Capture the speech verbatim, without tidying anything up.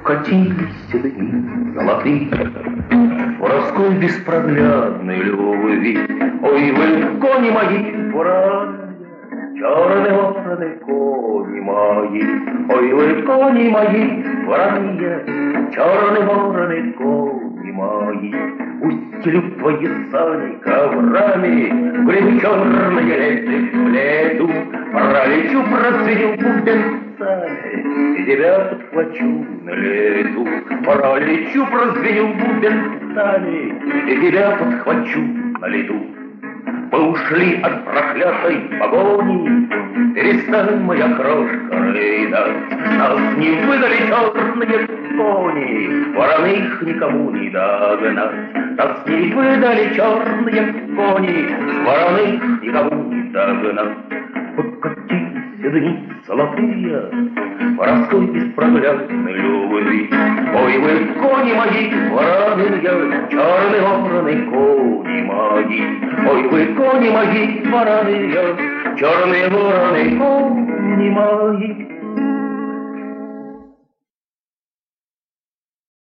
Покатились дни золотые воровской беспроглядной любви. Ой, вы, кони мои, вороны, черные вороны, кони мои. Ой, вы, кони мои, вороные, черные вороны, кони мои. Устелю твои сани коврами, в гребе черные леты в лету. Пролечу, процвеню бубенцами, и тебя подхвачу на лету. Пролечу, прозвеню бубенцами, и тебя подхвачу на лету. Мы ушли от проклятой погони, перестань, моя крошка, рыдать. Нас не выдали черные кони, вороных никому не догнать. Нас не выдали черные кони, вороных никому не догнать. Покатились дни золотые воровской беспроглядной любви. Ой, вы, кони мои, вороные, черные вороны, кони мои. Ой, вы, кони мои, вороные, черные вороны, кони мои.